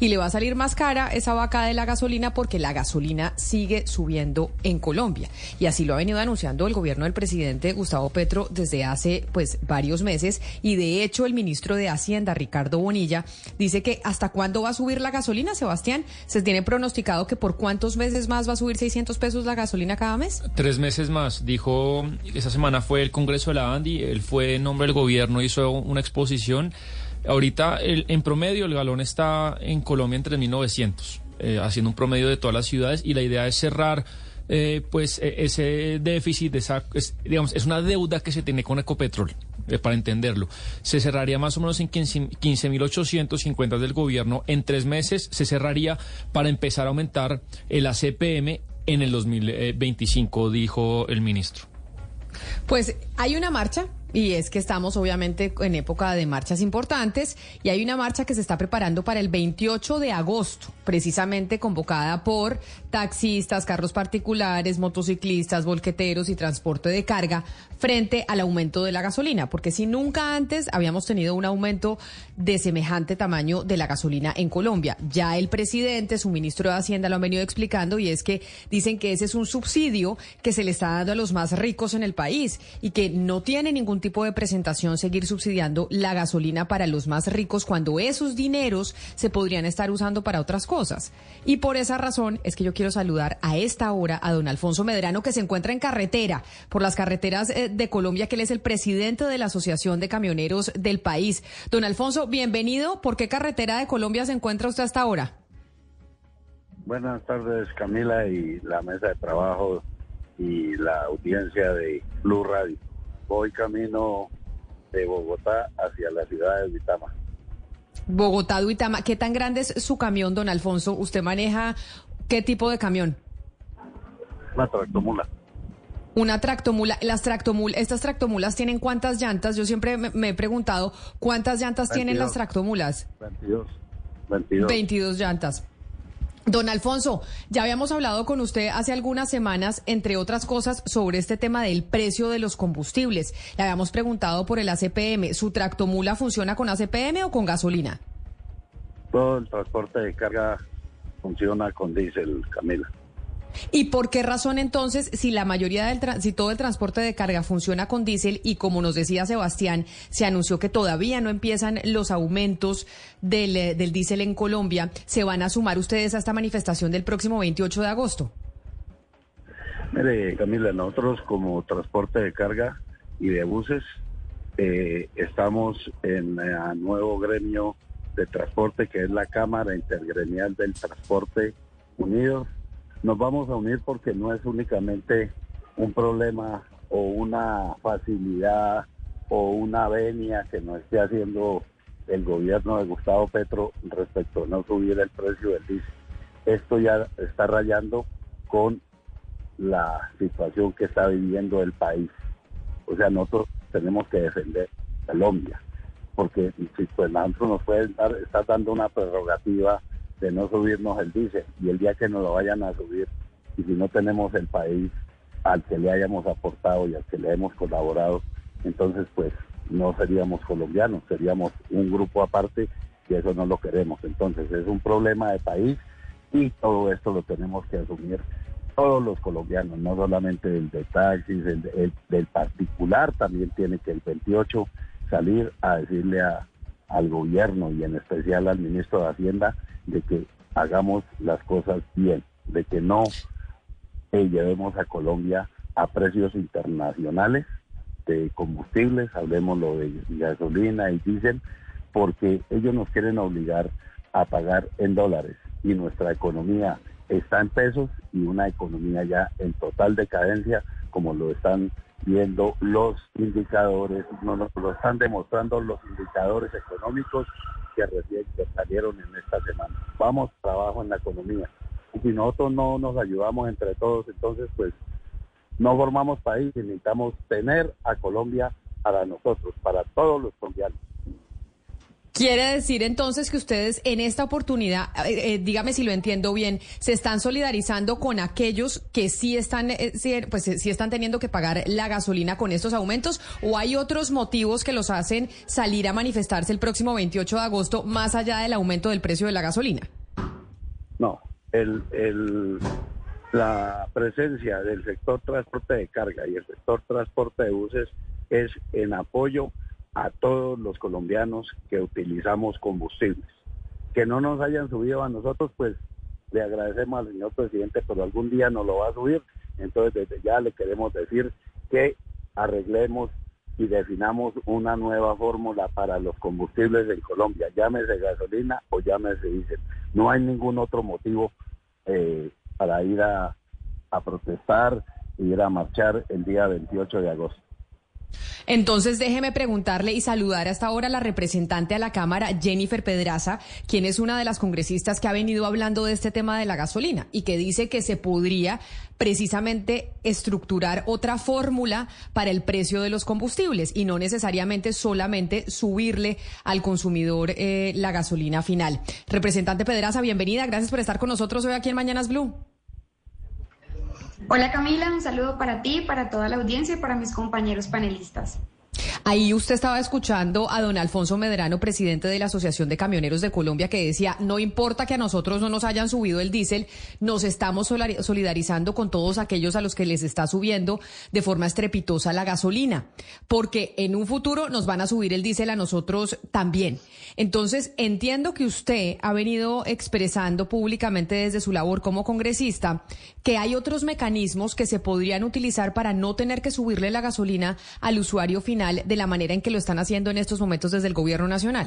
y le va a salir más cara esa vaca de la gasolina porque la gasolina sigue subiendo en Colombia. Y así lo ha venido anunciando el gobierno del presidente Gustavo Petro desde hace pues varios meses, y de hecho el ministro de Hacienda, Ricardo Bonilla, dice que ¿hasta cuándo va a subir la gasolina, Sebastián? ¿Se tiene pronosticado que por cuántos meses más va a subir 600 pesos la gasolina cada mes? 3 meses más, dijo. Esta semana fue el Congreso de la ANDI, él fue en nombre del gobierno, hizo una exposición. Ahorita en promedio el galón está en Colombia en 3.900, haciendo un promedio de todas las ciudades, y la idea es cerrar ese déficit, es una deuda que se tiene con Ecopetrol. Para entenderlo, se cerraría más o menos en 15.850 del gobierno. En 3 meses se cerraría para empezar a aumentar el ACPM en el 2025, dijo el ministro. Pues hay una marcha, y es que estamos obviamente en época de marchas importantes, y hay una marcha que se está preparando para el 28 de agosto, precisamente convocada por taxistas, carros particulares, motociclistas, volqueteros y transporte de carga, frente al aumento de la gasolina, porque si nunca antes habíamos tenido un aumento de semejante tamaño de la gasolina en Colombia. Ya el presidente, su ministro de Hacienda lo han venido explicando, y es que dicen que ese es un subsidio que se le está dando a los más ricos en el país, y que no tiene ningún tipo de presentación seguir subsidiando la gasolina para los más ricos cuando esos dineros se podrían estar usando para otras cosas. Y por esa razón es que yo quiero saludar a esta hora a don Alfonso Medrano, que se encuentra en carretera, por las carreteras de Colombia, que él es el presidente de la Asociación de Camioneros del país. Don Alfonso, bienvenido. ¿Por qué carretera de Colombia se encuentra usted hasta ahora? Buenas tardes, Camila, y la mesa de trabajo y la audiencia de Blue Radio. Voy camino de Bogotá hacia la ciudad de Duitama. Bogotá, Duitama. ¿Qué tan grande es su camión, don Alfonso? ¿Usted maneja qué tipo de camión? Una tractomula. Una tractomula. ¿Estas tractomulas tienen cuántas llantas? Yo siempre me he preguntado cuántas llantas 22, tienen las tractomulas. 22 llantas. Don Alfonso, ya habíamos hablado con usted hace algunas semanas, entre otras cosas, sobre este tema del precio de los combustibles. Le habíamos preguntado por el ACPM. ¿Su tractomula funciona con ACPM o con gasolina? Todo el transporte de carga funciona con diésel, Camila. ¿Y por qué razón entonces, si la mayoría si todo el transporte de carga funciona con diésel, y como nos decía Sebastián, se anunció que todavía no empiezan los aumentos del diésel en Colombia, se van a sumar ustedes a esta manifestación del próximo 28 de agosto? Mire, Camila, nosotros como transporte de carga y de buses estamos en el nuevo gremio de transporte, que es la Cámara Intergremial del Transporte Unidos. Nos vamos a unir porque no es únicamente un problema o una facilidad o una venia que nos esté haciendo el gobierno de Gustavo Petro respecto a no subir el precio del diésel. Esto ya está rayando con la situación que está viviendo el país. O sea, nosotros tenemos que defender a Colombia, porque si pues nosotros nos pueden estar dando una prerrogativa de no subirnos el diésel, y el día que nos lo vayan a subir, y si no tenemos el país al que le hayamos aportado y al que le hemos colaborado, entonces pues no seríamos colombianos, seríamos un grupo aparte, y eso no lo queremos. Entonces es un problema de país, y todo esto lo tenemos que asumir todos los colombianos, no solamente el de taxis, el del particular también tiene que el 28 salir a decirle al gobierno, y en especial al ministro de Hacienda, de que hagamos las cosas bien, de que no llevemos a Colombia a precios internacionales de combustibles, hablemos lo de gasolina y diésel, porque ellos nos quieren obligar a pagar en dólares, y nuestra economía está en pesos, y una economía ya en total decadencia, como lo están viendo los indicadores, nos lo están demostrando los indicadores económicos que recién salieron en esta semana. Vamos, trabajo en la economía. Y si nosotros no nos ayudamos entre todos, entonces pues no formamos país, y necesitamos tener a Colombia para nosotros, para todos los colombianos. Quiere decir entonces que ustedes en esta oportunidad, dígame si lo entiendo bien, se están solidarizando con aquellos que sí están teniendo que pagar la gasolina con estos aumentos, o hay otros motivos que los hacen salir a manifestarse el próximo 28 de agosto más allá del aumento del precio de la gasolina. No, la presencia del sector transporte de carga y el sector transporte de buses es en apoyo a todos los colombianos que utilizamos combustibles. Que no nos hayan subido a nosotros, pues le agradecemos al señor presidente, pero algún día nos lo va a subir. Entonces desde ya le queremos decir que arreglemos y definamos una nueva fórmula para los combustibles en Colombia, llámese gasolina o llámese diésel. No hay ningún otro motivo para ir a protestar y ir a marchar el día 28 de agosto. Entonces déjeme preguntarle y saludar hasta ahora a la representante a la Cámara, Jennifer Pedraza, quien es una de las congresistas que ha venido hablando de este tema de la gasolina y que dice que se podría precisamente estructurar otra fórmula para el precio de los combustibles y no necesariamente solamente subirle al consumidor la gasolina final. Representante Pedraza, bienvenida, gracias por estar con nosotros hoy aquí en Mañanas Blue. Hola Camila, un saludo para ti, para toda la audiencia y para mis compañeros panelistas. Ahí usted estaba escuchando a don Alfonso Medrano, presidente de la Asociación de Camioneros de Colombia, que decía, no importa que a nosotros no nos hayan subido el diésel, nos estamos solidarizando con todos aquellos a los que les está subiendo de forma estrepitosa la gasolina, porque en un futuro nos van a subir el diésel a nosotros también. Entonces, entiendo que usted ha venido expresando públicamente desde su labor como congresista que hay otros mecanismos que se podrían utilizar para no tener que subirle la gasolina al usuario final de la manera en que lo están haciendo en estos momentos desde el gobierno nacional.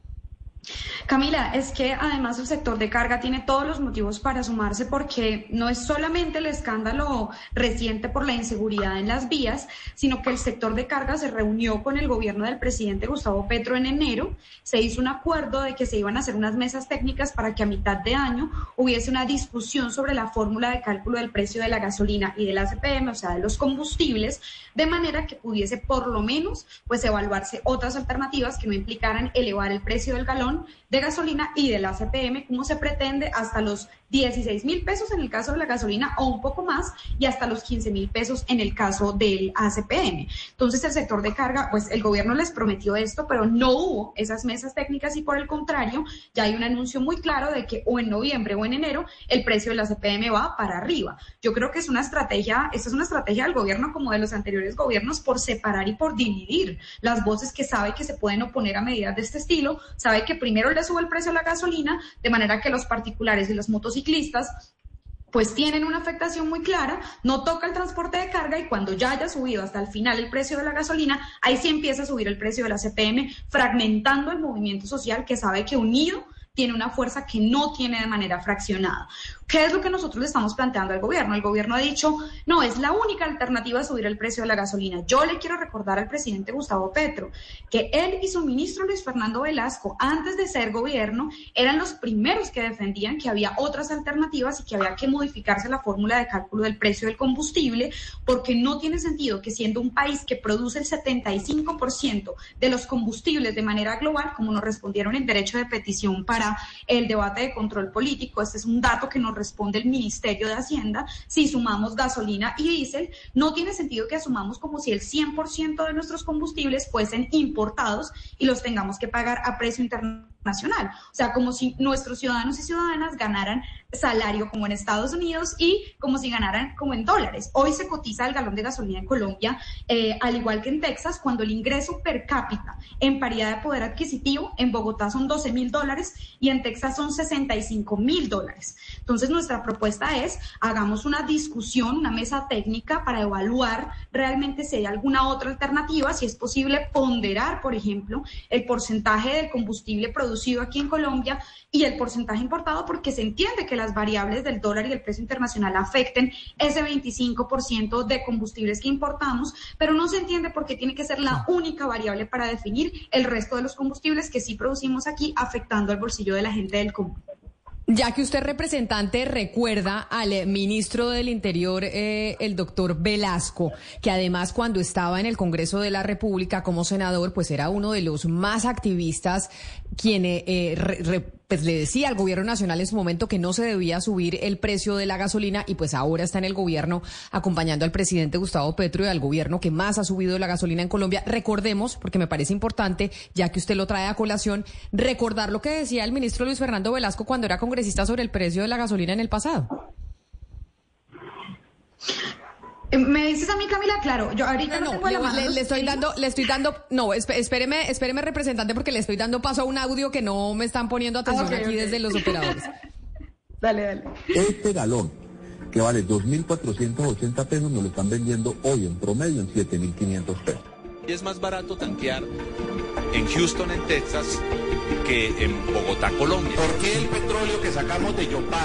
Camila, es que además el sector de carga tiene todos los motivos para sumarse porque no es solamente el escándalo reciente por la inseguridad en las vías, sino que el sector de carga se reunió con el gobierno del presidente Gustavo Petro en enero, se hizo un acuerdo de que se iban a hacer unas mesas técnicas para que a mitad de año hubiese una discusión sobre la fórmula de cálculo del precio de la gasolina y del ACPM, o sea, de los combustibles, de manera que pudiese por lo menos pues evaluarse otras alternativas que no implicaran elevar el precio del galón de gasolina y del ACPM, como se pretende, hasta los 16.000 pesos en el caso de la gasolina o un poco más y hasta los 15.000 pesos en el caso del ACPM. Entonces el sector de carga, pues el gobierno les prometió esto, pero no hubo esas mesas técnicas y por el contrario ya hay un anuncio muy claro de que o en noviembre o en enero el precio del ACPM va para arriba. Yo creo que es una estrategia, esta es una estrategia del gobierno como de los anteriores gobiernos por separar y por dividir las voces que sabe que se pueden oponer a medidas de este estilo, sabe que primero le sube el precio a la gasolina de manera que los particulares y los motociclistas pues tienen una afectación muy clara, no toca el transporte de carga y cuando ya haya subido hasta el final el precio de la gasolina, ahí sí empieza a subir el precio de la CPM, fragmentando el movimiento social que sabe que unido tiene una fuerza que no tiene de manera fraccionada. ¿Qué es lo que nosotros le estamos planteando al gobierno? El gobierno ha dicho, no, es la única alternativa a subir el precio de la gasolina. Yo le quiero recordar al presidente Gustavo Petro que él y su ministro Luis Fernando Velasco, antes de ser gobierno, eran los primeros que defendían que había otras alternativas y que había que modificarse la fórmula de cálculo del precio del combustible, porque no tiene sentido que siendo un país que produce el 75% de los combustibles de manera global, como nos respondieron en derecho de petición para el debate de control político, este es un dato que nos responde el Ministerio de Hacienda, si sumamos gasolina y diésel, no tiene sentido que asumamos como si el 100% de nuestros combustibles fuesen importados y los tengamos que pagar a precio internacional. O sea, como si nuestros ciudadanos y ciudadanas ganaran salario como en Estados Unidos y como si ganaran como en dólares. Hoy se cotiza el galón de gasolina en Colombia, al igual que en Texas, cuando el ingreso per cápita en paridad de poder adquisitivo en Bogotá son $12,000 y en Texas son $65,000. Entonces nuestra propuesta es, hagamos una discusión, una mesa técnica para evaluar realmente si hay alguna otra alternativa, si es posible ponderar, por ejemplo, el porcentaje del combustible producido aquí en Colombia y el porcentaje importado, porque se entiende que las variables del dólar y el precio internacional afecten ese 25% de combustibles que importamos, pero no se entiende por qué tiene que ser la única variable para definir el resto de los combustibles que sí producimos aquí, afectando al bolsillo de la gente del común. Ya que usted, representante, recuerda al ministro del Interior, el doctor Velasco, que además cuando estaba en el Congreso de la República como senador, pues era uno de los más activistas, quien pues le decía al gobierno nacional en su momento que no se debía subir el precio de la gasolina, y pues ahora está en el gobierno acompañando al presidente Gustavo Petro y al gobierno que más ha subido la gasolina en Colombia. Recordemos, porque me parece importante, ya que usted lo trae a colación, recordar lo que decía el ministro Luis Fernando Velasco cuando era congresista sobre el precio de la gasolina en el pasado. ¿Me dices a mí, Camila? Claro, yo ahorita no tengo la mano. Espéreme, representante, porque le estoy dando paso a un audio que no me están poniendo atención aquí desde los operadores. Dale. Este galón, que vale 2.480 pesos, nos lo están vendiendo hoy en promedio en 7.500 pesos. Y es más barato tanquear en Houston, en Texas, que en Bogotá, Colombia. ¿Por qué el petróleo que sacamos de Yopal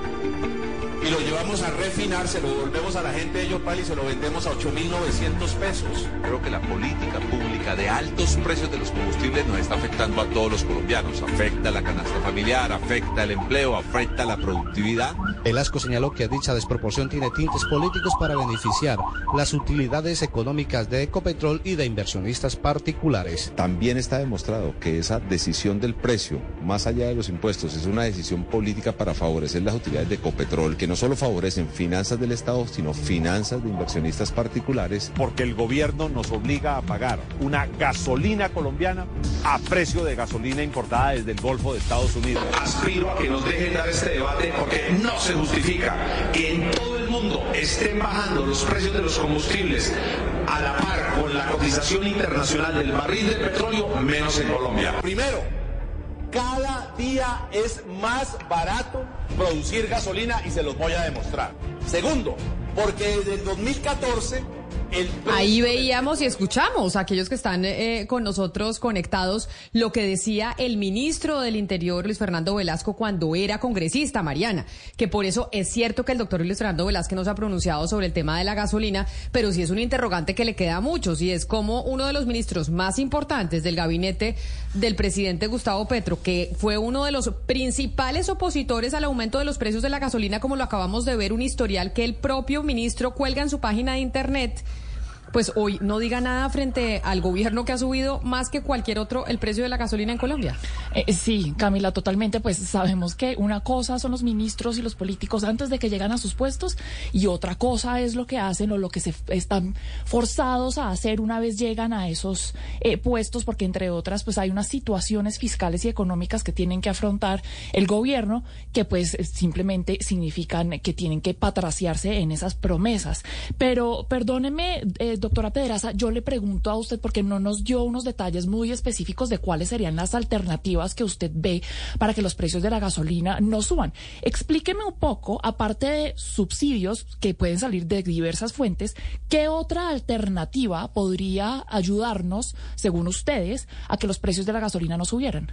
y lo llevamos a refinar, se lo devolvemos a la gente de Yopal y se lo vendemos a 8.900 pesos? Creo que la política pública de altos precios de los combustibles nos está afectando a todos los colombianos. Afecta la canasta familiar, afecta el empleo, afecta la productividad. Velasco señaló que dicha desproporción tiene tintes políticos para beneficiar las utilidades económicas de Ecopetrol y de inversionistas particulares. También está demostrado que esa decisión del precio, más allá de los impuestos, es una decisión política para favorecer las utilidades de Ecopetrol, que no solo favorecen finanzas del Estado, sino finanzas de inversionistas particulares. Porque el gobierno nos obliga a pagar una gasolina colombiana a precio de gasolina importada desde el Golfo de Estados Unidos. Aspiro a que nos dejen dar este debate porque no se justifica que en todo el mundo estén bajando los precios de los combustibles a la par con la cotización internacional del barril de petróleo, menos en Colombia. Primero, cada día es más barato producir gasolina y se los voy a demostrar. Segundo, porque desde el 2014... Ahí veíamos y escuchamos a aquellos que están con nosotros conectados lo que decía el ministro del Interior, Luis Fernando Velasco, cuando era congresista, Mariana, que por eso es cierto que el doctor Luis Fernando Velasco no se ha pronunciado sobre el tema de la gasolina, pero sí es un interrogante que le queda a muchos, y es como uno de los ministros más importantes del gabinete del presidente Gustavo Petro, que fue uno de los principales opositores al aumento de los precios de la gasolina, como lo acabamos de ver, un historial que el propio ministro cuelga en su página de internet, pues hoy no diga nada frente al gobierno que ha subido más que cualquier otro el precio de la gasolina en Colombia. Sí, Camila, totalmente. Pues sabemos que una cosa son los ministros y los políticos antes de que llegan a sus puestos, y otra cosa es lo que hacen o lo que se están forzados a hacer una vez llegan a esos puestos, porque entre otras pues hay unas situaciones fiscales y económicas que tienen que afrontar el gobierno, que pues simplemente significan que tienen que patraciarse en esas promesas. Pero perdóneme, doctora Pedraza, yo le pregunto a usted, porque no nos dio unos detalles muy específicos de cuáles serían las alternativas que usted ve para que los precios de la gasolina no suban. Explíqueme un poco, aparte de subsidios que pueden salir de diversas fuentes, ¿qué otra alternativa podría ayudarnos, según ustedes, a que los precios de la gasolina no subieran?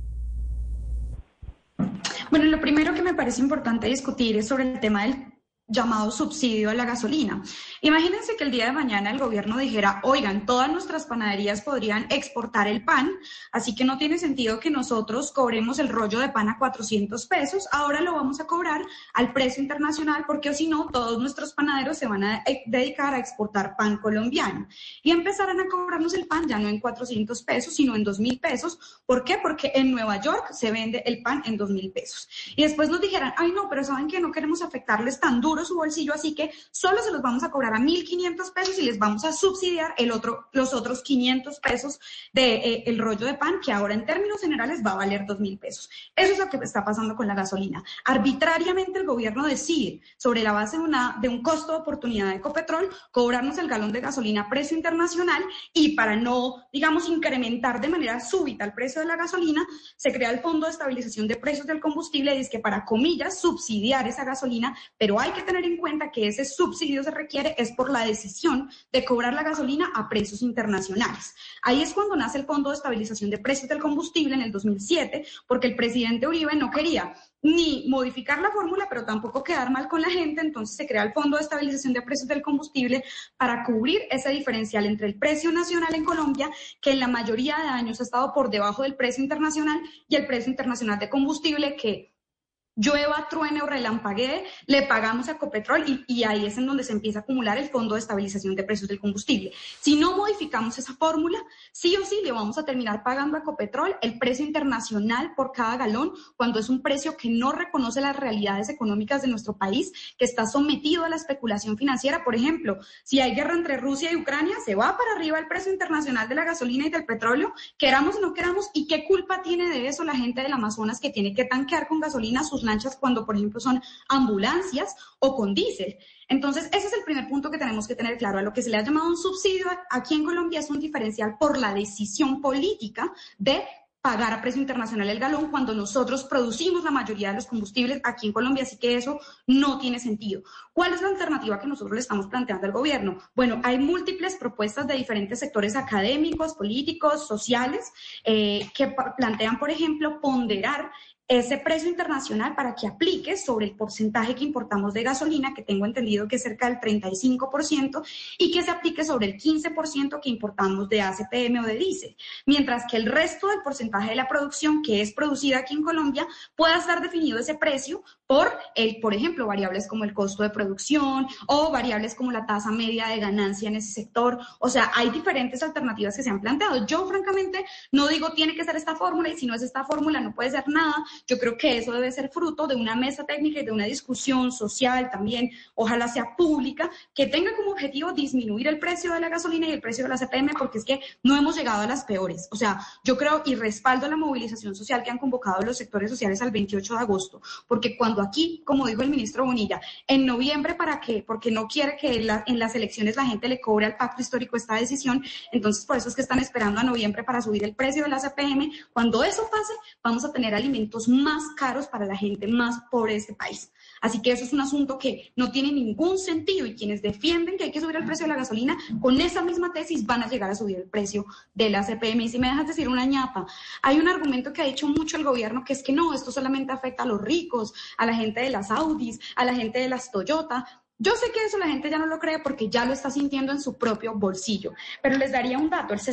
Bueno, lo primero que me parece importante discutir es sobre el tema del llamado subsidio a la gasolina. Imagínense que el día de mañana el gobierno dijera, oigan, todas nuestras panaderías podrían exportar el pan, así que no tiene sentido que nosotros cobremos el rollo de pan a 400 pesos, ahora lo vamos a cobrar al precio internacional, porque si no, todos nuestros panaderos se van a dedicar a exportar pan colombiano. Y empezarán a cobrarnos el pan ya no en 400 pesos, sino en 2.000 pesos. ¿Por qué? Porque en Nueva York se vende el pan en 2.000 pesos. Y después nos dijeran, ay no, pero ¿saben qué? No queremos afectarles tan duro su bolsillo, así que solo se los vamos a cobrar a 1.500 pesos y les vamos a subsidiar los otros 500 pesos de el rollo de pan, que ahora en términos generales va a valer 2.000 pesos. Eso es lo que está pasando con la gasolina. Arbitrariamente el gobierno decide, sobre la base de un costo de oportunidad de Ecopetrol, cobrarnos el galón de gasolina a precio internacional, y para no, digamos, incrementar de manera súbita el precio de la gasolina, se crea el Fondo de Estabilización de Precios del Combustible, y es que para, comillas, subsidiar esa gasolina, pero hay que tener en cuenta que ese subsidio se requiere es por la decisión de cobrar la gasolina a precios internacionales. Ahí es cuando nace el Fondo de Estabilización de Precios del Combustible en el 2007, porque el presidente Uribe no quería ni modificar la fórmula, pero tampoco quedar mal con la gente, entonces se crea el Fondo de Estabilización de Precios del Combustible para cubrir ese diferencial entre el precio nacional en Colombia, que en la mayoría de años ha estado por debajo del precio internacional, y el precio internacional de combustible, que llueva, truene o relampaguee, le pagamos a Ecopetrol y ahí es en donde se empieza a acumular el Fondo de Estabilización de Precios del Combustible. Si no modificamos esa fórmula, sí o sí le vamos a terminar pagando a Ecopetrol el precio internacional por cada galón, cuando es un precio que no reconoce las realidades económicas de nuestro país, que está sometido a la especulación financiera. Por ejemplo, si hay guerra entre Rusia y Ucrania, se va para arriba el precio internacional de la gasolina y del petróleo, queramos o no queramos, ¿y qué culpa tiene de eso la gente del Amazonas que tiene que tanquear con gasolina sus lanchas cuando, por ejemplo, son ambulancias o con diésel? Entonces, ese es el primer punto que tenemos que tener claro. A lo que se le ha llamado un subsidio aquí en Colombia es un diferencial por la decisión política de pagar a precio internacional el galón cuando nosotros producimos la mayoría de los combustibles aquí en Colombia, así que eso no tiene sentido. ¿Cuál es la alternativa que nosotros le estamos planteando al gobierno? Bueno, hay múltiples propuestas de diferentes sectores académicos, políticos, sociales, que plantean, por ejemplo, ponderar ese precio internacional para que aplique sobre el porcentaje que importamos de gasolina, que tengo entendido que es cerca del 35%, y que se aplique sobre el 15% que importamos de ACPM o de diésel, mientras que el resto del porcentaje de la producción que es producida aquí en Colombia pueda estar definido ese precio por ejemplo, variables como el costo de producción o variables como la tasa media de ganancia en ese sector. O sea, hay diferentes alternativas que se han planteado. Yo, francamente, no digo tiene que ser esta fórmula y si no es esta fórmula no puede ser nada. Yo creo que eso debe ser fruto de una mesa técnica y de una discusión social también, ojalá sea pública, que tenga como objetivo disminuir el precio de la gasolina y el precio de la CPM, porque es que no hemos llegado a las peores. O sea, yo creo y respaldo la movilización social que han convocado los sectores sociales al 28 de agosto, porque cuando aquí, como dijo el ministro Bonilla, en noviembre, ¿para qué? Porque no quiere que en las elecciones la gente le cobre al pacto histórico esta decisión, entonces por eso es que están esperando a noviembre para subir el precio de la CPM. Cuando eso pase, vamos a tener alimentos más caros para la gente más pobre de este país. Así que eso es un asunto que no tiene ningún sentido y quienes defienden que hay que subir el precio de la gasolina, con esa misma tesis van a llegar a subir el precio de la CPM. Y si me dejas decir una ñapa, hay un argumento que ha dicho mucho el gobierno, que es que no, esto solamente afecta a los ricos, a la gente de las Audis, a la gente de las Toyota. Yo sé que eso la gente ya no lo cree porque ya lo está sintiendo en su propio bolsillo, pero les daría un dato: el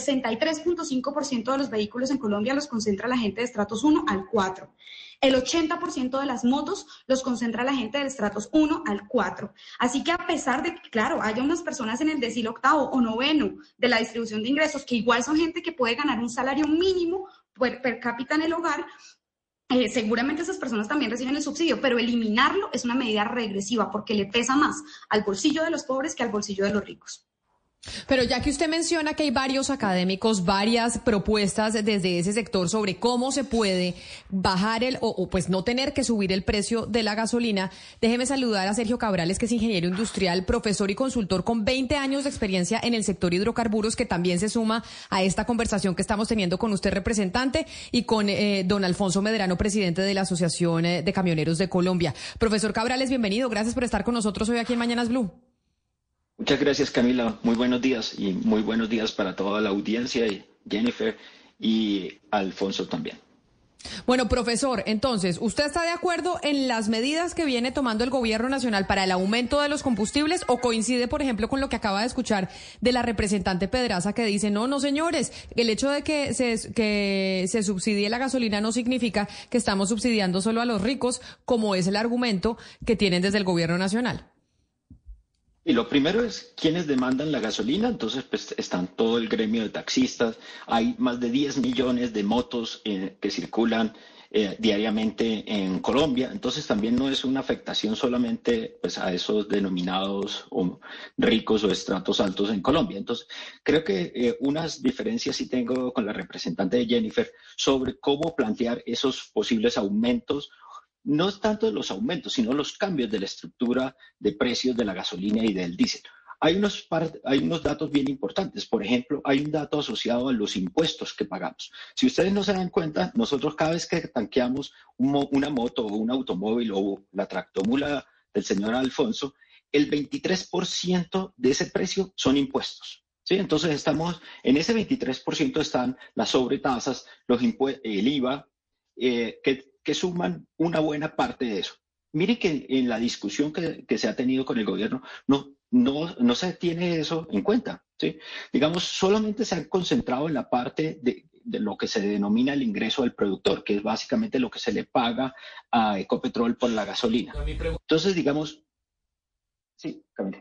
63.5% de los vehículos en Colombia los concentra la gente de estratos 1 al 4. El 80% de las motos los concentra la gente de estratos 1 al 4. Así que a pesar de que, claro, haya unas personas en el decil octavo o noveno de la distribución de ingresos, que igual son gente que puede ganar un salario mínimo per cápita en el hogar, seguramente esas personas también reciben el subsidio, pero eliminarlo es una medida regresiva porque le pesa más al bolsillo de los pobres que al bolsillo de los ricos. Pero ya que usted menciona que hay varios académicos, varias propuestas desde ese sector sobre cómo se puede bajar o pues no tener que subir el precio de la gasolina, déjeme saludar a Sergio Cabrales, que es ingeniero industrial, profesor y consultor con 20 años de experiencia en el sector hidrocarburos, que también se suma a esta conversación que estamos teniendo con usted, representante, y con don Alfonso Medrano, presidente de la Asociación de Camioneros de Colombia. Profesor Cabrales, bienvenido. Gracias por estar con nosotros hoy aquí en Mañanas Blue. Muchas gracias, Camila. Muy buenos días y muy buenos días para toda la audiencia, y Jennifer y Alfonso también. Bueno, profesor, entonces, ¿usted está de acuerdo en las medidas que viene tomando el gobierno nacional para el aumento de los combustibles o coincide, por ejemplo, con lo que acaba de escuchar de la representante Pedraza, que dice, no, señores, el hecho de que se subsidie la gasolina no significa que estamos subsidiando solo a los ricos, como es el argumento que tienen desde el gobierno nacional? Y lo primero es quiénes demandan la gasolina. Entonces, pues están todo el gremio de taxistas. Hay más de 10 millones de motos que circulan diariamente en Colombia. Entonces, también no es una afectación solamente pues a esos denominados o ricos o estratos altos en Colombia. Entonces, creo que unas diferencias sí tengo con la representante de Jennifer sobre cómo plantear esos posibles aumentos. No es tanto los aumentos, sino los cambios de la estructura de precios de la gasolina y del diésel. Hay unos datos bien importantes. Por ejemplo, hay un dato asociado a los impuestos que pagamos. Si ustedes no se dan cuenta, nosotros cada vez que tanqueamos una moto o un automóvil o la tractomula del señor Alfonso, el 23% de ese precio son impuestos. ¿Sí? Entonces, estamos en ese 23% están las sobretasas, el IVA, que suman una buena parte de eso. Mire que en la discusión que se ha tenido con el gobierno no se tiene eso en cuenta, ¿sí? Digamos, solamente se han concentrado en la parte de lo que se denomina el ingreso del productor, que es básicamente lo que se le paga a Ecopetrol por la gasolina. Entonces, digamos... Sí, Camila.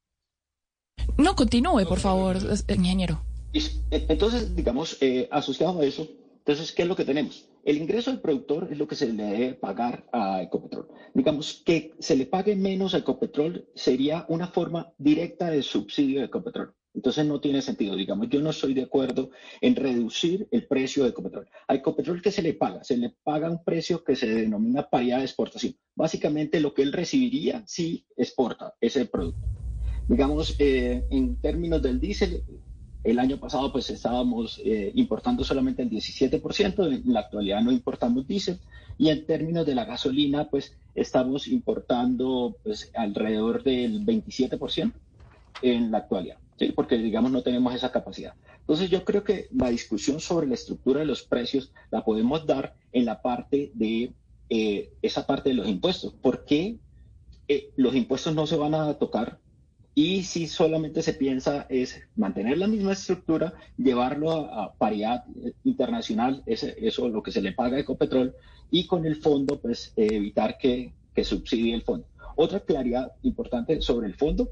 No, continúe, por favor, ingeniero. Entonces, digamos, asociado a eso, entonces, ¿qué es lo que tenemos? El ingreso del productor es lo que se le debe pagar a Ecopetrol. Digamos, que se le pague menos a Ecopetrol sería una forma directa de subsidio de Ecopetrol. Entonces no tiene sentido. Digamos, yo no estoy de acuerdo en reducir el precio de Ecopetrol. A Ecopetrol, ¿qué se le paga? Se le paga un precio que se denomina paridad de exportación. Básicamente lo que él recibiría si exporta ese producto. Digamos, en términos del diésel, el año pasado pues estábamos importando solamente el 17%, en la actualidad no importamos diésel, y en términos de la gasolina pues estamos importando pues alrededor del 27% en la actualidad, ¿sí? Porque digamos no tenemos esa capacidad. Entonces yo creo que la discusión sobre la estructura de los precios la podemos dar en la parte de esa parte de los impuestos. ¿Por qué los impuestos no se van a tocar? Y si solamente se piensa es mantener la misma estructura, llevarlo a paridad internacional, eso lo que se le paga a Ecopetrol, y con el fondo, pues evitar que subsidie el fondo. Otra claridad importante sobre el fondo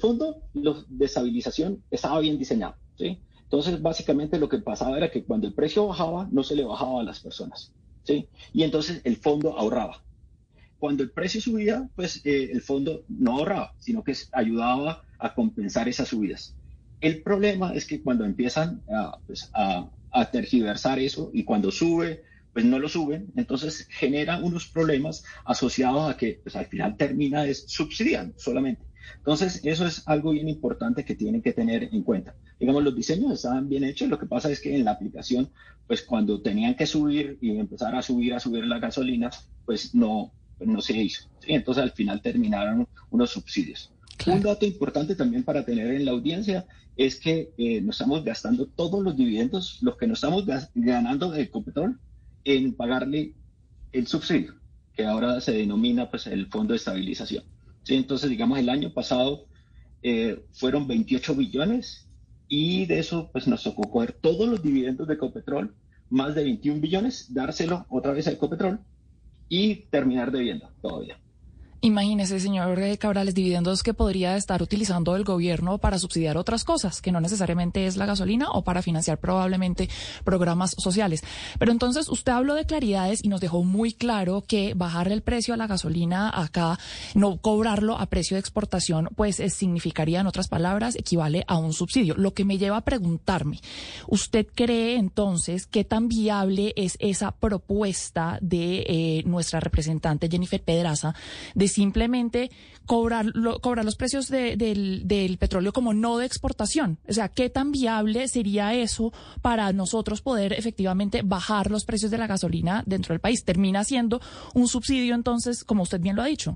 de estabilización estaba bien diseñado, ¿sí? Entonces, básicamente lo que pasaba era que cuando el precio bajaba, no se le bajaba a las personas, ¿sí? Y entonces el fondo ahorraba. Cuando el precio subía, pues el fondo no ahorraba, sino que ayudaba a compensar esas subidas. El problema es que cuando empiezan a tergiversar eso y cuando sube, pues no lo suben, entonces genera unos problemas asociados a que pues, al final termina subsidiando solamente. Entonces eso es algo bien importante que tienen que tener en cuenta. Digamos, los diseños estaban bien hechos, lo que pasa es que en la aplicación, pues cuando tenían que subir y empezar a subir la gasolina, pues no se hizo, ¿sí? Entonces al final terminaron unos subsidios. Claro. Un dato importante también para tener en la audiencia es que nos estamos gastando todos los dividendos, los que nos estamos ganando de Ecopetrol, en pagarle el subsidio, que ahora se denomina pues el Fondo de Estabilización, ¿sí? Entonces, digamos, el año pasado fueron 28 billones y de eso pues nos tocó coger todos los dividendos de Ecopetrol, más de 21 billones, dárselo otra vez a Ecopetrol y terminar debiendo todavía. Imagínese, señor Cabrales, dividendos que podría estar utilizando el gobierno para subsidiar otras cosas, que no necesariamente es la gasolina o para financiar probablemente programas sociales. Pero entonces usted habló de claridades y nos dejó muy claro que bajarle el precio a la gasolina acá, no cobrarlo a precio de exportación, pues significaría, en otras palabras, equivale a un subsidio. Lo que me lleva a preguntarme, ¿usted cree entonces qué tan viable es esa propuesta de nuestra representante Jennifer Pedraza de simplemente cobrar los precios del petróleo como no de exportación? O sea, ¿qué tan viable sería eso para nosotros poder efectivamente bajar los precios de la gasolina dentro del país? ¿Termina siendo un subsidio entonces, como usted bien lo ha dicho?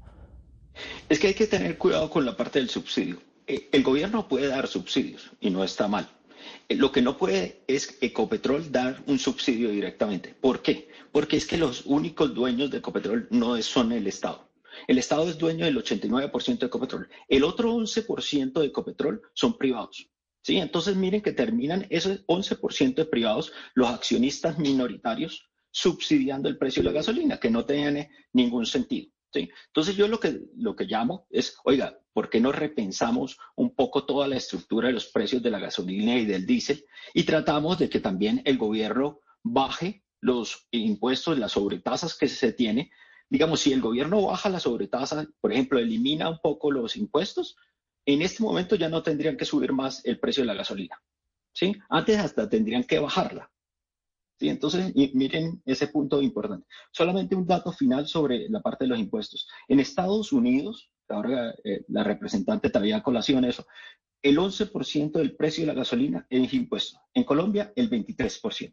Es que hay que tener cuidado con la parte del subsidio. El gobierno puede dar subsidios y no está mal. Lo que no puede es Ecopetrol dar un subsidio directamente. ¿Por qué? Porque es que los únicos dueños de Ecopetrol no son el Estado. El Estado es dueño del 89% de Ecopetrol. El otro 11% de Ecopetrol son privados, ¿sí? Entonces miren que terminan ese 11% de privados, los accionistas minoritarios, subsidiando el precio de la gasolina, que no tiene ningún sentido, ¿sí? Entonces yo lo que llamo es, oiga, ¿por qué no repensamos un poco toda la estructura de los precios de la gasolina y del diésel y tratamos de que también el gobierno baje los impuestos, las sobretasas que se tiene? Digamos, si el gobierno baja la sobretasa, por ejemplo, elimina un poco los impuestos, en este momento ya no tendrían que subir más el precio de la gasolina, ¿sí? Antes hasta tendrían que bajarla, ¿sí? Entonces, miren ese punto importante. Solamente un dato final sobre la parte de los impuestos. En Estados Unidos, ahora la representante traía a colación eso, el 11% del precio de la gasolina es impuesto. En Colombia, el 23%.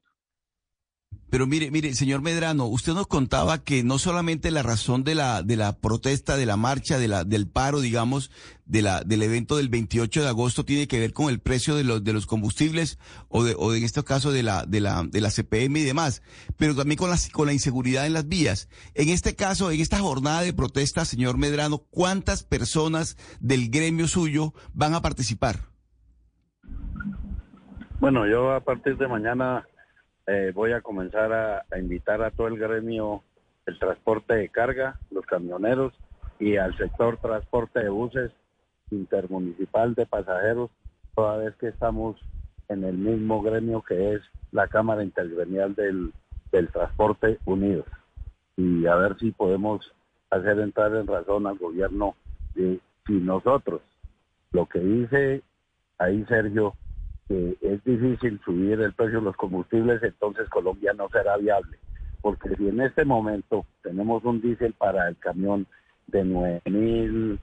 Pero mire, señor Medrano, usted nos contaba que no solamente la razón de la protesta, de la marcha, del paro, digamos, del evento del 28 de agosto tiene que ver con el precio de los combustibles o en este caso de la CPM y demás, pero también con la inseguridad en las vías. En este caso, en esta jornada de protesta, señor Medrano, ¿cuántas personas del gremio suyo van a participar? Bueno, yo a partir de mañana voy a comenzar a invitar a todo el gremio del transporte de carga, los camioneros, y al sector transporte de buses, intermunicipal de pasajeros, toda vez que estamos en el mismo gremio que es la Cámara Intergremial del Transporte Unidos. Y a ver si podemos hacer entrar en razón al gobierno de si nosotros, lo que dice ahí Sergio, que es difícil subir el precio de los combustibles, entonces Colombia no será viable. Porque si en este momento tenemos un diésel para el camión de 9.000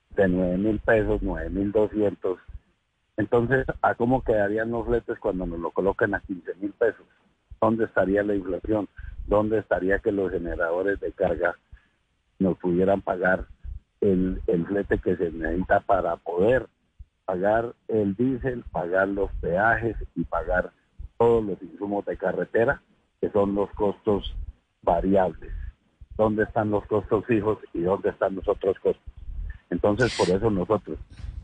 pesos, 9.200, entonces, ¿a cómo quedarían los fletes cuando nos lo colocan a 15.000 pesos? ¿Dónde estaría la inflación? ¿Dónde estaría que los generadores de carga nos pudieran pagar el flete que se necesita para poder pagar el diésel, pagar los peajes y pagar todos los insumos de carretera, que son los costos variables? ¿Dónde están los costos fijos y dónde están los otros costos? Entonces, por eso nosotros,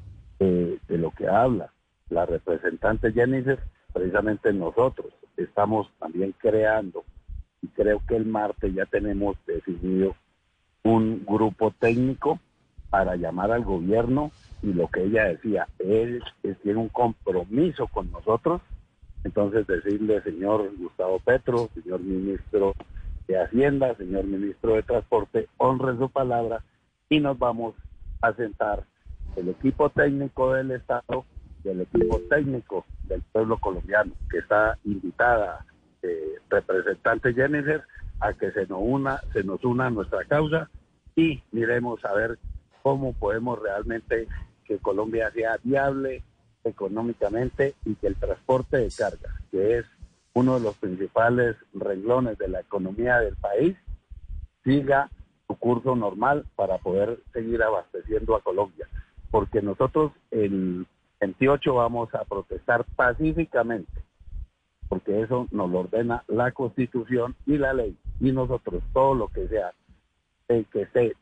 de lo que habla la representante Jennifer, precisamente nosotros estamos también creando, y creo que el martes ya tenemos definido un grupo técnico para llamar al gobierno, y lo que ella decía, él tiene un compromiso con nosotros. Entonces decirle, señor Gustavo Petro, señor ministro de Hacienda, señor ministro de Transporte, honre su palabra y nos vamos a sentar el equipo técnico del Estado y el equipo técnico del pueblo colombiano, que está invitada representante Jennifer a que se nos una a nuestra causa, y miremos a ver cómo podemos realmente que Colombia sea viable económicamente y que el transporte de carga, que es uno de los principales renglones de la economía del país, siga su curso normal para poder seguir abasteciendo a Colombia. Porque nosotros el 28 vamos a protestar pacíficamente, porque eso nos lo ordena la Constitución y la ley, y nosotros todo lo que sea que esté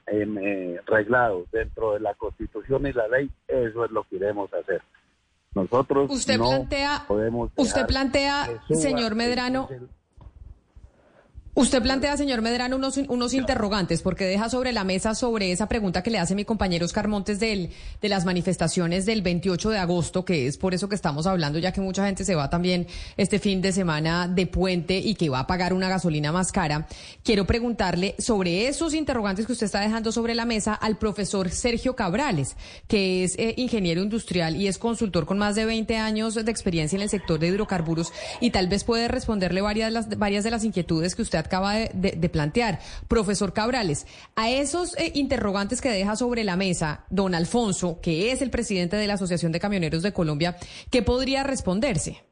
reglado dentro de la Constitución y la ley, eso es lo que iremos a hacer. Nosotros usted plantea, señor Medrano, unos interrogantes, porque deja sobre la mesa sobre esa pregunta que le hace mi compañero Oscar Montes de las manifestaciones del 28 de agosto, que es por eso que estamos hablando, ya que mucha gente se va también este fin de semana de puente y que va a pagar una gasolina más cara. Quiero preguntarle sobre esos interrogantes que usted está dejando sobre la mesa al profesor Sergio Cabrales, que es ingeniero industrial y es consultor con más de 20 años de experiencia en el sector de hidrocarburos, y tal vez puede responderle varias de las inquietudes que usted acaba de plantear. Profesor Cabrales, a esos interrogantes que deja sobre la mesa don Alfonso, que es el presidente de la Asociación de Camioneros de Colombia, ¿qué podría responderse?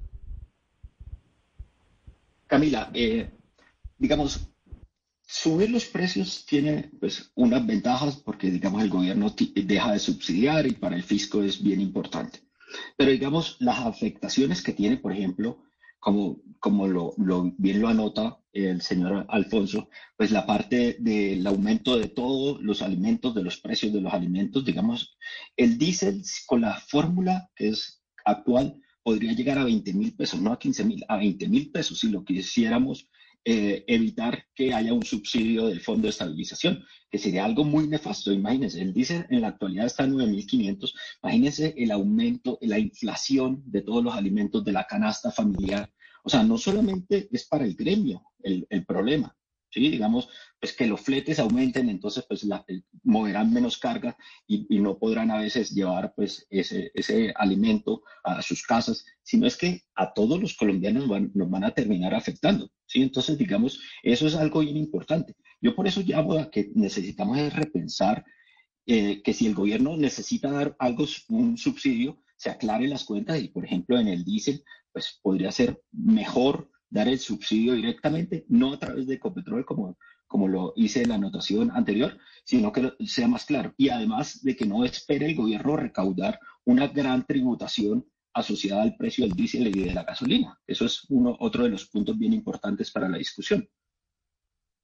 Camila, digamos, subir los precios tiene pues unas ventajas porque, digamos, el gobierno deja de subsidiar y para el fisco es bien importante. Pero, digamos, las afectaciones que tiene, por ejemplo, como bien lo anota el señor Alfonso, pues la parte del aumento de todos los alimentos, de los precios de los alimentos, digamos, el diésel con la fórmula que es actual podría llegar a 20.000 pesos, no a 15.000, a 20.000 pesos si lo quisiéramos evitar que haya un subsidio del Fondo de Estabilización, que sería algo muy nefasto. Imagínense, el diésel en la actualidad está en 9.500, imagínense el aumento, la inflación de todos los alimentos de la canasta familiar. O sea, no solamente es para el gremio el problema, ¿sí? Digamos, pues que los fletes aumenten, entonces pues moverán menos carga y no podrán a veces llevar pues ese alimento a sus casas, sino es que a todos los colombianos nos van a terminar afectando, ¿sí? Entonces, digamos, eso es algo bien importante. Yo por eso llamo a que necesitamos repensar que si el gobierno necesita dar algo, un subsidio, se aclare las cuentas y, por ejemplo, en el diésel, pues podría ser mejor dar el subsidio directamente, no a través de Ecopetrol como lo hice en la anotación anterior, sino que sea más claro. Y además de que no espere el gobierno recaudar una gran tributación asociada al precio del diésel y de la gasolina. Eso es otro de los puntos bien importantes para la discusión.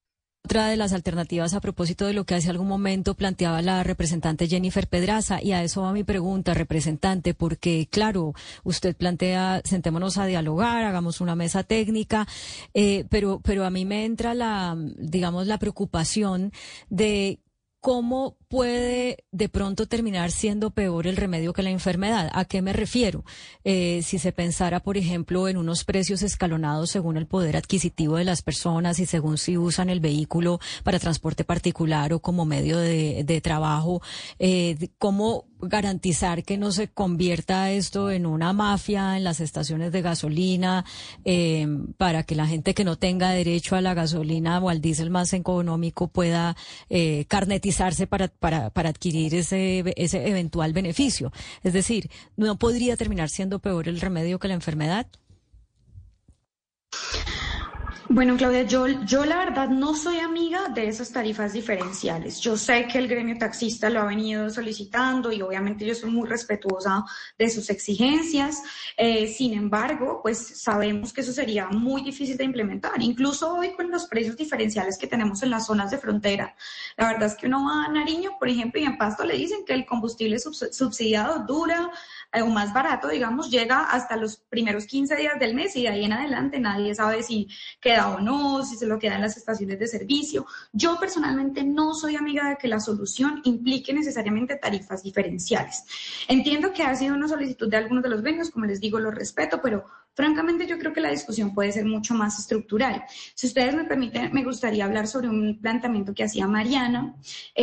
otra de las alternativas a propósito de lo que hace algún momento planteaba la representante Jennifer Pedraza, y a eso va mi pregunta, representante, porque claro, usted plantea, sentémonos a dialogar, hagamos una mesa técnica, pero a mí me entra la preocupación de ¿cómo puede de pronto terminar siendo peor el remedio que la enfermedad? ¿A qué me refiero? Si se pensara, por ejemplo, en unos precios escalonados según el poder adquisitivo de las personas y según si usan el vehículo para transporte particular o como medio de trabajo, ¿cómo garantizar que no se convierta esto en una mafia en las estaciones de gasolina, para que la gente que no tenga derecho a la gasolina o al diésel más económico pueda carnetizarse para adquirir ese eventual beneficio? Es decir, ¿no podría terminar siendo peor el remedio que la enfermedad? Bueno, Claudia, yo la verdad no soy amiga de esas tarifas diferenciales. Yo sé que el gremio taxista lo ha venido solicitando y obviamente yo soy muy respetuosa de sus exigencias. Sin embargo, pues sabemos que eso sería muy difícil de implementar. Incluso hoy con los precios diferenciales que tenemos en las zonas de frontera. La verdad es que uno va a Nariño, por ejemplo, y en Pasto le dicen que el combustible subsidiado dura o más barato, digamos, llega hasta los primeros 15 días del mes y de ahí en adelante nadie sabe si queda o no, si se lo queda en las estaciones de servicio. Yo personalmente no soy amiga de que la solución implique necesariamente tarifas diferenciales. Entiendo que ha sido una solicitud de algunos de los gremios, como les digo, lo respeto, pero francamente yo creo que la discusión puede ser mucho más estructural. Si ustedes me permiten, me gustaría hablar sobre un planteamiento que hacía Mariana,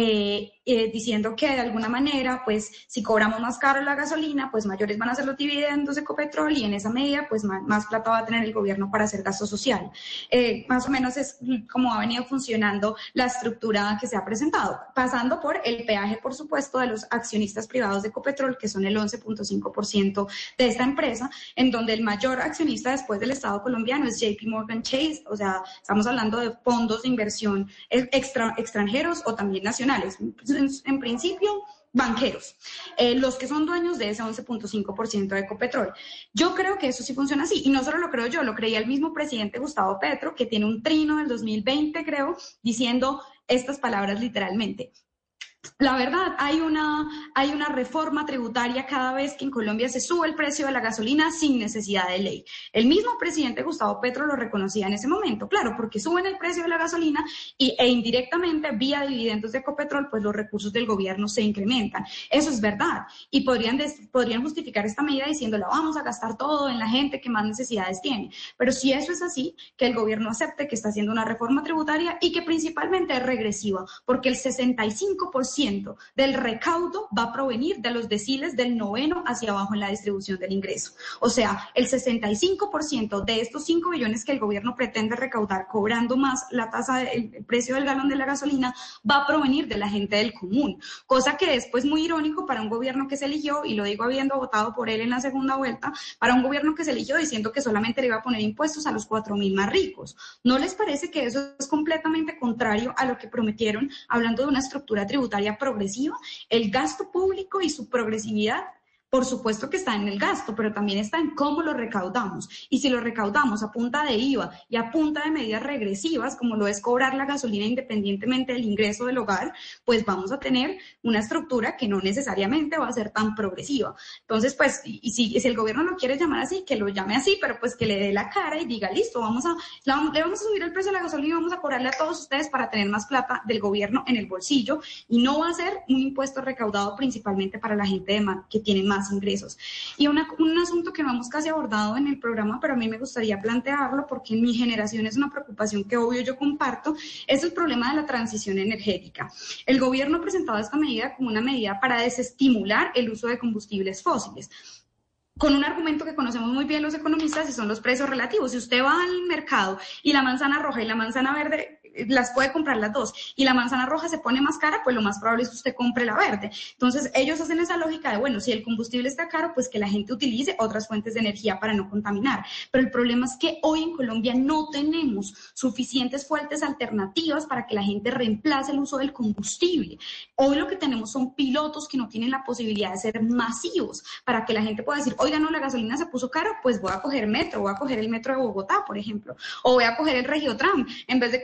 diciendo que de alguna manera, pues si cobramos más caro la gasolina, pues mayores van a ser los dividendos de Ecopetrol y en esa medida, pues más plata va a tener el gobierno para hacer gasto social. Más o menos es como ha venido funcionando la estructura que se ha presentado, pasando por el peaje, por supuesto, de los accionistas privados de Ecopetrol, que son el 11.5% de esta empresa, en donde el mayor accionista después del Estado colombiano es JP Morgan Chase, o sea, estamos hablando de fondos de inversión extranjeros o también nacionales, en principio banqueros, los que son dueños de ese 11.5% de Ecopetrol. Yo creo que eso sí funciona así, y no solo lo creo yo, lo creía el mismo presidente Gustavo Petro, que tiene un trino del 2020, creo, diciendo estas palabras literalmente. La verdad, hay una reforma tributaria cada vez que en Colombia se sube el precio de la gasolina sin necesidad de ley. El mismo presidente Gustavo Petro lo reconocía en ese momento, claro, porque suben el precio de la gasolina e indirectamente vía dividendos de Ecopetrol, pues los recursos del gobierno se incrementan. Eso es verdad y podrían justificar esta medida diciendo la vamos a gastar todo en la gente que más necesidades tiene. Pero si eso es así, que el gobierno acepte que está haciendo una reforma tributaria y que principalmente es regresiva, porque el 65% del recaudo va a provenir de los deciles del noveno hacia abajo en la distribución del ingreso. O sea, el 65% de estos 5 billones que el gobierno pretende recaudar cobrando más la tasa del precio del galón de la gasolina va a provenir de la gente del común, cosa que es pues muy irónico para un gobierno que se eligió, y lo digo habiendo votado por él en la segunda vuelta, para un gobierno que se eligió diciendo que solamente le iba a poner impuestos a los 4.000 más ricos. ¿No les parece que eso es completamente contrario a lo que prometieron hablando de una estructura tributaria progresiva? El gasto público y su progresividad, por supuesto que está en el gasto, pero también está en cómo lo recaudamos. Y si lo recaudamos a punta de IVA y a punta de medidas regresivas, como lo es cobrar la gasolina independientemente del ingreso del hogar, pues vamos a tener una estructura que no necesariamente va a ser tan progresiva. Entonces, pues, y si el gobierno lo quiere llamar así, que lo llame así, pero pues que le dé la cara y diga, listo, le vamos a subir el precio de la gasolina y vamos a cobrarle a todos ustedes para tener más plata del gobierno en el bolsillo, y no va a ser un impuesto recaudado principalmente para la gente que tiene más ingresos. Y un asunto que no hemos casi abordado en el programa, pero a mí me gustaría plantearlo porque en mi generación es una preocupación que obvio yo comparto, es el problema de la transición energética. El gobierno ha presentado esta medida como una medida para desestimular el uso de combustibles fósiles, con un argumento que conocemos muy bien los economistas y son los precios relativos. Si usted va al mercado y la manzana roja y la manzana verde las puede comprar las dos y la manzana roja se pone más cara, pues lo más probable es que usted compre la verde. Entonces ellos hacen esa lógica de, bueno, si el combustible está caro, pues que la gente utilice otras fuentes de energía para no contaminar. Pero el problema es que hoy en Colombia no tenemos suficientes fuentes alternativas para que la gente reemplace el uso del combustible. Hoy lo que tenemos son pilotos que no tienen la posibilidad de ser masivos para que la gente pueda decir, oiga, no, la gasolina se puso caro, pues voy a coger metro, voy a coger el metro de Bogotá, por ejemplo, o voy a coger el Regiotram, en vez de coger mi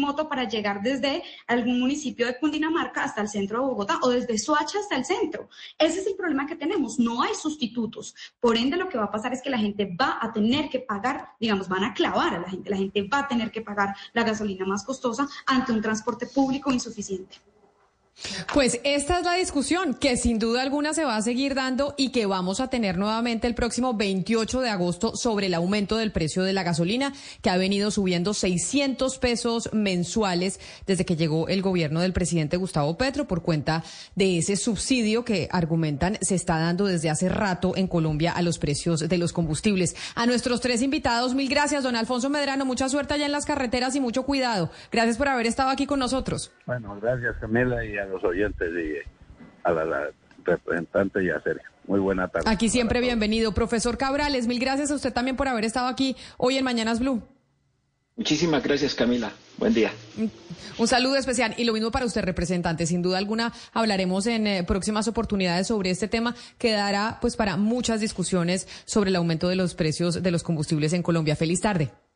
moto para llegar desde algún municipio de Cundinamarca hasta el centro de Bogotá o desde Soacha hasta el centro. Ese es el problema que tenemos, no hay sustitutos. Por ende, lo que va a pasar es que la gente va a tener que pagar, digamos, van a clavar a la gente va a tener que pagar la gasolina más costosa ante un transporte público insuficiente. Pues esta es la discusión que sin duda alguna se va a seguir dando y que vamos a tener nuevamente el próximo 28 de agosto sobre el aumento del precio de la gasolina, que ha venido subiendo 600 pesos mensuales desde que llegó el gobierno del presidente Gustavo Petro por cuenta de ese subsidio que argumentan se está dando desde hace rato en Colombia a los precios de los combustibles. A nuestros tres invitados, mil gracias. Don Alfonso Medrano, mucha suerte allá en las carreteras y mucho cuidado. Gracias por haber estado aquí con nosotros. Bueno, gracias Camila y a los oyentes y a la representante y a Sergio. Muy buena tarde. Aquí siempre bienvenido. Profesor Cabrales, mil gracias a usted también por haber estado aquí hoy en Mañanas Blue. Muchísimas gracias, Camila. Buen día. Un saludo especial y lo mismo para usted, representante. Sin duda alguna hablaremos en próximas oportunidades sobre este tema que dará pues para muchas discusiones sobre el aumento de los precios de los combustibles en Colombia. Feliz tarde.